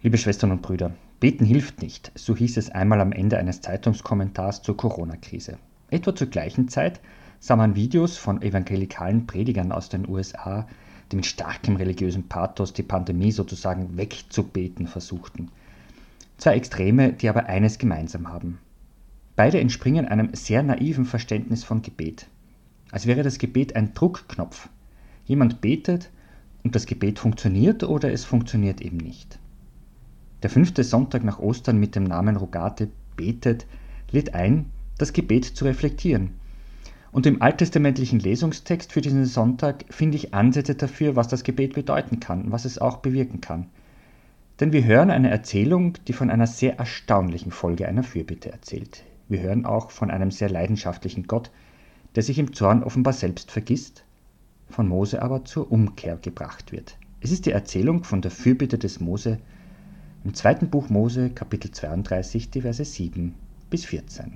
Liebe Schwestern und Brüder, beten hilft nicht, so hieß es einmal am Ende eines Zeitungskommentars zur Corona-Krise. Etwa zur gleichen Zeit sah man Videos von evangelikalen Predigern aus den USA, die mit starkem religiösem Pathos die Pandemie sozusagen wegzubeten versuchten. Zwei Extreme, die aber eines gemeinsam haben. Beide entspringen einem sehr naiven Verständnis von Gebet. Als wäre das Gebet ein Druckknopf. Jemand betet und das Gebet funktioniert oder es funktioniert eben nicht. Der 5. Sonntag nach Ostern mit dem Namen Rogate betet lädt ein, das Gebet zu reflektieren. Und im alttestamentlichen Lesungstext für diesen Sonntag finde ich Ansätze dafür, was das Gebet bedeuten kann, was es auch bewirken kann. Denn wir hören eine Erzählung, die von einer sehr erstaunlichen Folge einer Fürbitte erzählt. Wir hören auch von einem sehr leidenschaftlichen Gott, der sich im Zorn offenbar selbst vergisst, von Mose aber zur Umkehr gebracht wird. Es ist die Erzählung von der Fürbitte des Mose im 2. Buch Mose, Kapitel 32, die Verse 7 bis 14.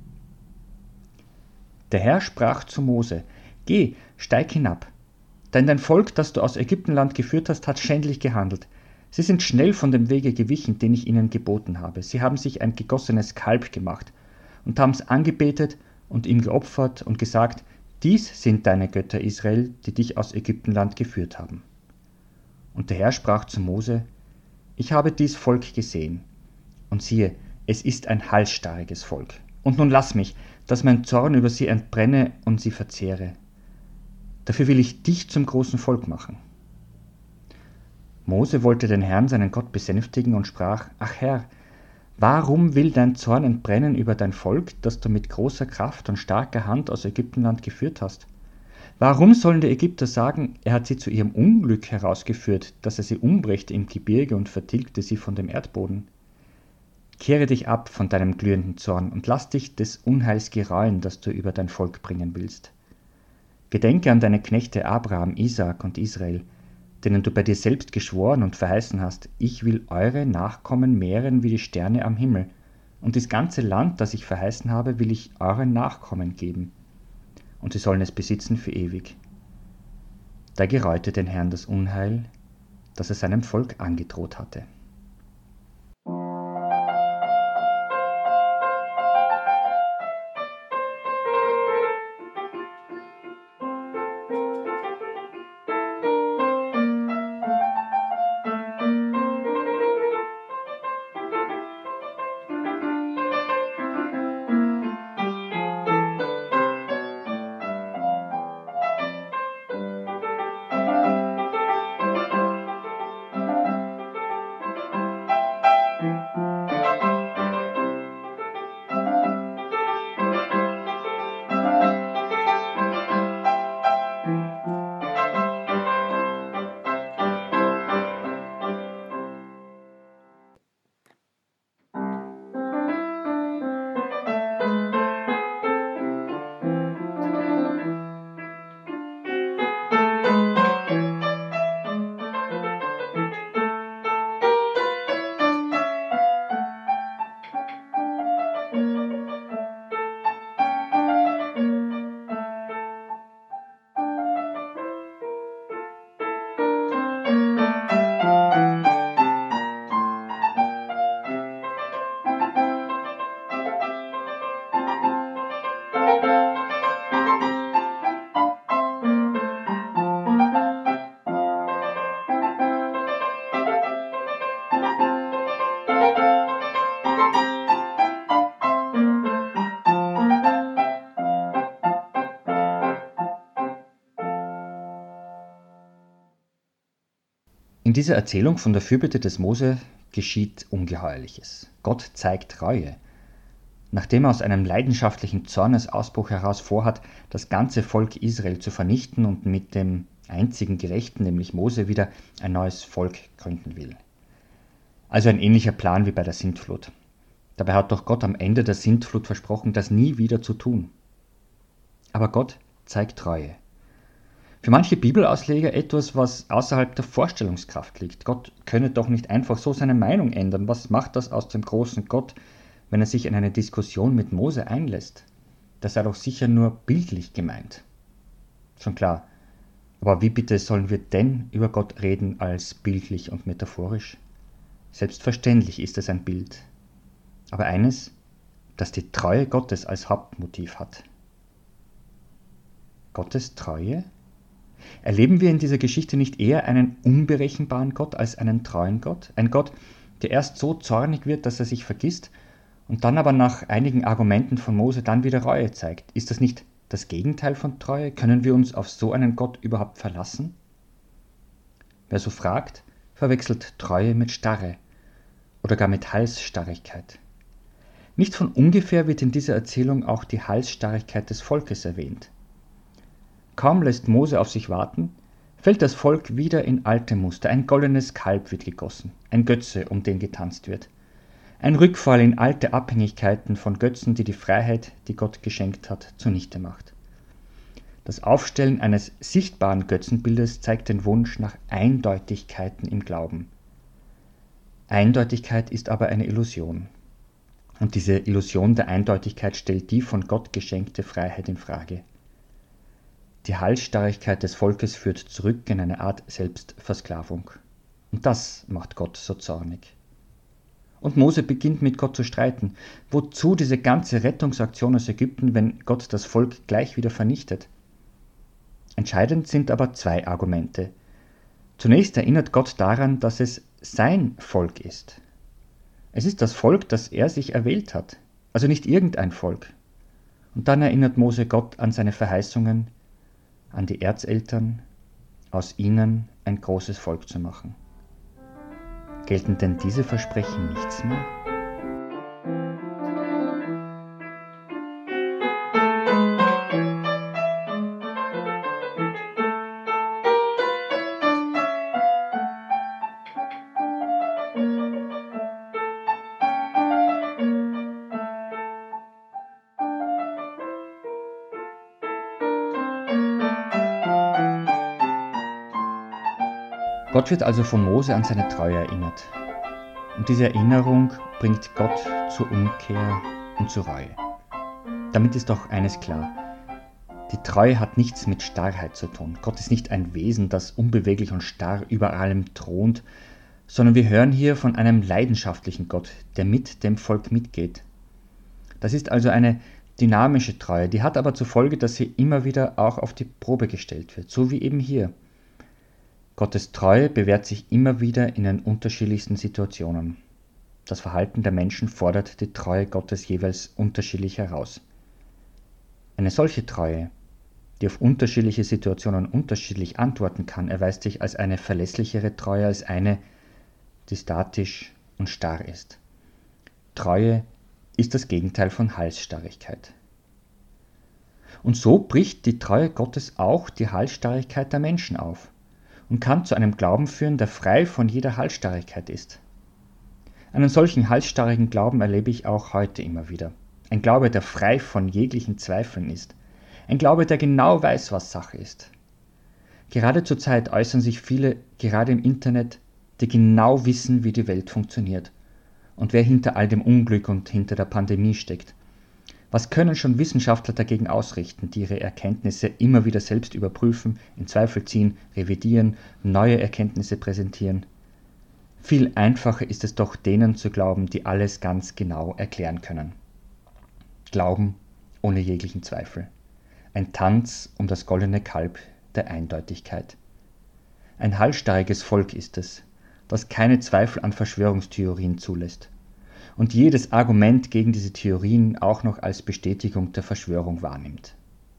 Der Herr sprach zu Mose: Geh, steig hinab, denn dein Volk, das du aus Ägyptenland geführt hast, hat schändlich gehandelt. Sie sind schnell von dem Wege gewichen, den ich ihnen geboten habe. Sie haben sich ein gegossenes Kalb gemacht und haben es angebetet und ihm geopfert und gesagt: Dies sind deine Götter, Israel, die dich aus Ägyptenland geführt haben. Und der Herr sprach zu Mose: Ich habe dies Volk gesehen, und siehe, es ist ein halsstarriges Volk. Und nun lass mich, dass mein Zorn über sie entbrenne und sie verzehre. Dafür will ich dich zum großen Volk machen. Mose wollte den Herrn, seinen Gott, besänftigen und sprach: Ach Herr, warum will dein Zorn entbrennen über dein Volk, das du mit großer Kraft und starker Hand aus Ägyptenland geführt hast? Warum sollen die Ägypter sagen, er hat sie zu ihrem Unglück herausgeführt, dass er sie umbrächte im Gebirge und vertilgte sie von dem Erdboden? Kehre dich ab von deinem glühenden Zorn und lass dich des Unheils gereuen, das du über dein Volk bringen willst. Gedenke an deine Knechte Abraham, Isaak und Israel, denen du bei dir selbst geschworen und verheißen hast: Ich will eure Nachkommen mehren wie die Sterne am Himmel, und das ganze Land, das ich verheißen habe, will ich euren Nachkommen geben, und sie sollen es besitzen für ewig. Da gereute den Herrn das Unheil, das er seinem Volk angedroht hatte. In dieser Erzählung von der Fürbitte des Mose geschieht Ungeheuerliches. Gott zeigt Reue. Nachdem er aus einem leidenschaftlichen Zornesausbruch heraus vorhat, das ganze Volk Israel zu vernichten und mit dem einzigen Gerechten, nämlich Mose, wieder ein neues Volk gründen will. Also ein ähnlicher Plan wie bei der Sintflut. Dabei hat doch Gott am Ende der Sintflut versprochen, das nie wieder zu tun. Aber Gott zeigt Reue. Für manche Bibelausleger etwas, was außerhalb der Vorstellungskraft liegt. Gott könne doch nicht einfach so seine Meinung ändern. Was macht das aus dem großen Gott, wenn er sich in eine Diskussion mit Mose einlässt? Das sei doch sicher nur bildlich gemeint. Schon klar. Aber wie bitte sollen wir denn über Gott reden als bildlich und metaphorisch? Selbstverständlich ist es ein Bild, aber eines, das die Treue Gottes als Hauptmotiv hat. Gottes Treue? Erleben wir in dieser Geschichte nicht eher einen unberechenbaren Gott als einen treuen Gott? Ein Gott, der erst so zornig wird, dass er sich vergisst und dann aber nach einigen Argumenten von Mose dann wieder Reue zeigt. Ist das nicht das Gegenteil von Treue? Können wir uns auf so einen Gott überhaupt verlassen? Wer so fragt, verwechselt Treue mit Starre oder gar mit Halsstarrigkeit. Nicht von ungefähr wird in dieser Erzählung auch die Halsstarrigkeit des Volkes erwähnt. Kaum lässt Mose auf sich warten, fällt das Volk wieder in alte Muster. Ein goldenes Kalb wird gegossen, ein Götze, um den getanzt wird. Ein Rückfall in alte Abhängigkeiten von Götzen, die die Freiheit, die Gott geschenkt hat, zunichte macht. Das Aufstellen eines sichtbaren Götzenbildes zeigt den Wunsch nach Eindeutigkeiten im Glauben. Eindeutigkeit ist aber eine Illusion. Und diese Illusion der Eindeutigkeit stellt die von Gott geschenkte Freiheit in Frage. Die Halsstarrigkeit des Volkes führt zurück in eine Art Selbstversklavung. Und das macht Gott so zornig. Und Mose beginnt mit Gott zu streiten. Wozu diese ganze Rettungsaktion aus Ägypten, wenn Gott das Volk gleich wieder vernichtet? Entscheidend sind aber zwei Argumente. Zunächst erinnert Gott daran, dass es sein Volk ist. Es ist das Volk, das er sich erwählt hat, also nicht irgendein Volk. Und dann erinnert Mose Gott an seine Verheißungen, an die Erzeltern, aus ihnen ein großes Volk zu machen. Gelten denn diese Versprechen nichts mehr? Gott wird also von Mose an seine Treue erinnert. Und diese Erinnerung bringt Gott zur Umkehr und zur Reue. Damit ist doch eines klar. Die Treue hat nichts mit Starrheit zu tun. Gott ist nicht ein Wesen, das unbeweglich und starr über allem thront, sondern wir hören hier von einem leidenschaftlichen Gott, der mit dem Volk mitgeht. Das ist also eine dynamische Treue, die hat aber zur Folge, dass sie immer wieder auch auf die Probe gestellt wird, so wie eben hier. Gottes Treue bewährt sich immer wieder in den unterschiedlichsten Situationen. Das Verhalten der Menschen fordert die Treue Gottes jeweils unterschiedlich heraus. Eine solche Treue, die auf unterschiedliche Situationen unterschiedlich antworten kann, erweist sich als eine verlässlichere Treue als eine, die statisch und starr ist. Treue ist das Gegenteil von Halsstarrigkeit. Und so bricht die Treue Gottes auch die Halsstarrigkeit der Menschen auf und kann zu einem Glauben führen, der frei von jeder Halsstarrigkeit ist. Einen solchen halsstarrigen Glauben erlebe ich auch heute immer wieder. Ein Glaube, der frei von jeglichen Zweifeln ist. Ein Glaube, der genau weiß, was Sache ist. Gerade zur Zeit äußern sich viele, gerade im Internet, die genau wissen, wie die Welt funktioniert und wer hinter all dem Unglück und hinter der Pandemie steckt. Was können schon Wissenschaftler dagegen ausrichten, die ihre Erkenntnisse immer wieder selbst überprüfen, in Zweifel ziehen, revidieren, neue Erkenntnisse präsentieren? Viel einfacher ist es doch, denen zu glauben, die alles ganz genau erklären können. Glauben ohne jeglichen Zweifel. Ein Tanz um das goldene Kalb der Eindeutigkeit. Ein halsstarriges Volk ist es, das keine Zweifel an Verschwörungstheorien zulässt und jedes Argument gegen diese Theorien auch noch als Bestätigung der Verschwörung wahrnimmt.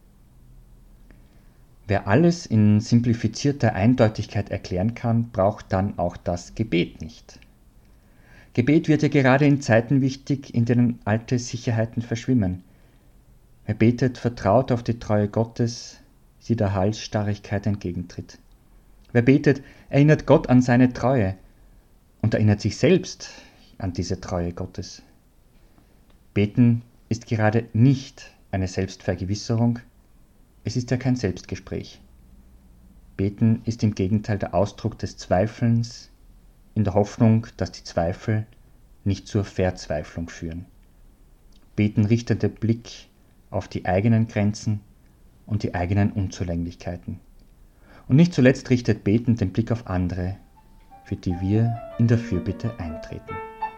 Wer alles in simplifizierter Eindeutigkeit erklären kann, braucht dann auch das Gebet nicht. Gebet wird ja gerade in Zeiten wichtig, in denen alte Sicherheiten verschwimmen. Wer betet, vertraut auf die Treue Gottes, die der Halsstarrigkeit entgegentritt. Wer betet, erinnert Gott an seine Treue und erinnert sich selbst an diese Treue Gottes. Beten ist gerade nicht eine Selbstvergewisserung, es ist ja kein Selbstgespräch. Beten ist im Gegenteil der Ausdruck des Zweifelns, in der Hoffnung, dass die Zweifel nicht zur Verzweiflung führen. Beten richtet den Blick auf die eigenen Grenzen und die eigenen Unzulänglichkeiten. Und nicht zuletzt richtet Beten den Blick auf andere, für die wir in der Fürbitte eintreten. treten.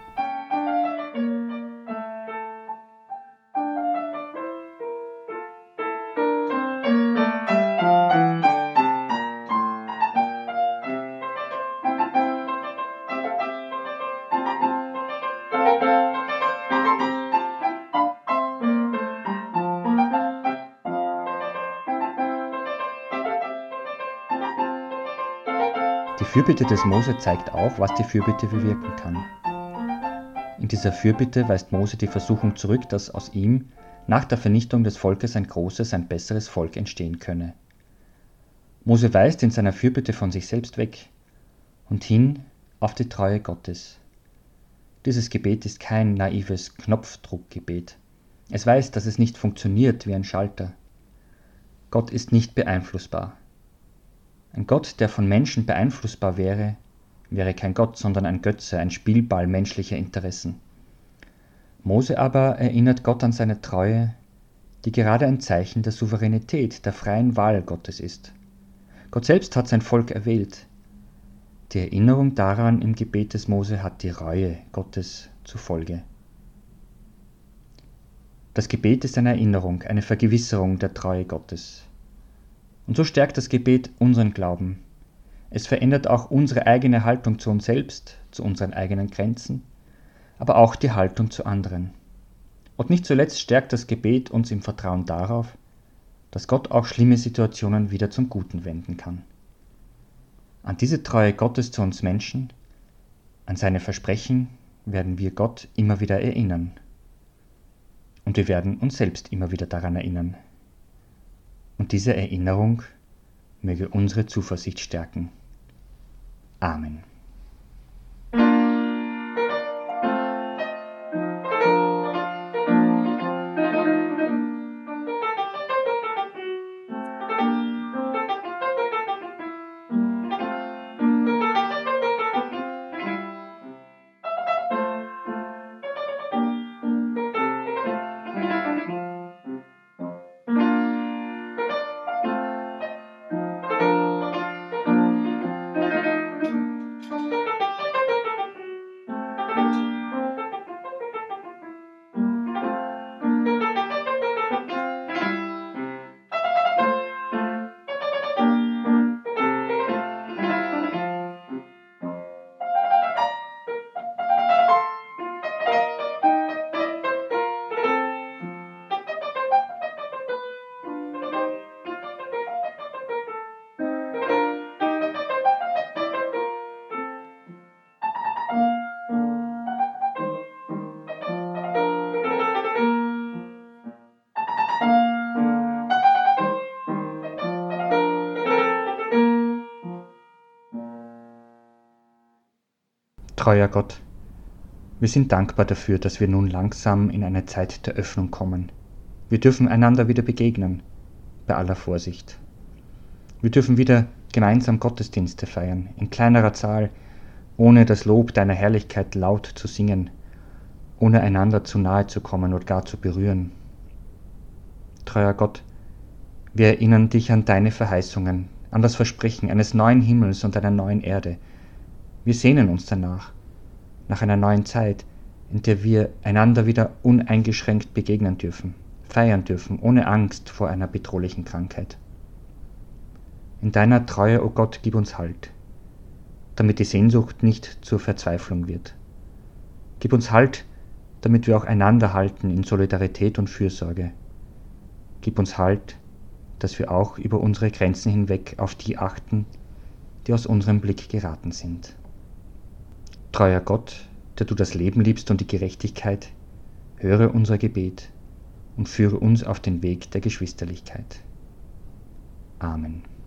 Die Fürbitte des Mose zeigt auch, was die Fürbitte bewirken kann. In dieser Fürbitte weist Mose die Versuchung zurück, dass aus ihm nach der Vernichtung des Volkes ein großes, ein besseres Volk entstehen könne. Mose weist in seiner Fürbitte von sich selbst weg und hin auf die Treue Gottes. Dieses Gebet ist kein naives Knopfdruckgebet. Es weiß, dass es nicht funktioniert wie ein Schalter. Gott ist nicht beeinflussbar. Ein Gott, der von Menschen beeinflussbar wäre, wäre kein Gott, sondern ein Götze, ein Spielball menschlicher Interessen. Mose aber erinnert Gott an seine Treue, die gerade ein Zeichen der Souveränität, der freien Wahl Gottes ist. Gott selbst hat sein Volk erwählt. Die Erinnerung daran im Gebet des Mose hat die Reue Gottes zur Folge. Das Gebet ist eine Erinnerung, eine Vergewisserung der Treue Gottes. Und so stärkt das Gebet unseren Glauben. Es verändert auch unsere eigene Haltung zu uns selbst, zu unseren eigenen Grenzen, aber auch die Haltung zu anderen. Und nicht zuletzt stärkt das Gebet uns im Vertrauen darauf, dass Gott auch schlimme Situationen wieder zum Guten wenden kann. An diese Treue Gottes zu uns Menschen, an seine Versprechen werden wir Gott immer wieder erinnern. Und wir werden uns selbst immer wieder daran erinnern. Und diese Erinnerung möge unsere Zuversicht stärken. Amen. Treuer Gott, wir sind dankbar dafür, dass wir nun langsam in eine Zeit der Öffnung kommen. Wir dürfen einander wieder begegnen, bei aller Vorsicht. Wir dürfen wieder gemeinsam Gottesdienste feiern, in kleinerer Zahl, ohne das Lob deiner Herrlichkeit laut zu singen, ohne einander zu nahe zu kommen oder gar zu berühren. Treuer Gott, wir erinnern dich an deine Verheißungen, an das Versprechen eines neuen Himmels und einer neuen Erde. Wir sehnen uns danach, nach einer neuen Zeit, in der wir einander wieder uneingeschränkt begegnen dürfen, feiern dürfen, ohne Angst vor einer bedrohlichen Krankheit. In deiner Treue, o Gott, gib uns Halt, damit die Sehnsucht nicht zur Verzweiflung wird. Gib uns Halt, damit wir auch einander halten in Solidarität und Fürsorge. Gib uns Halt, dass wir auch über unsere Grenzen hinweg auf die achten, die aus unserem Blick geraten sind. Treuer Gott, der du das Leben liebst und die Gerechtigkeit, höre unser Gebet und führe uns auf den Weg der Geschwisterlichkeit. Amen.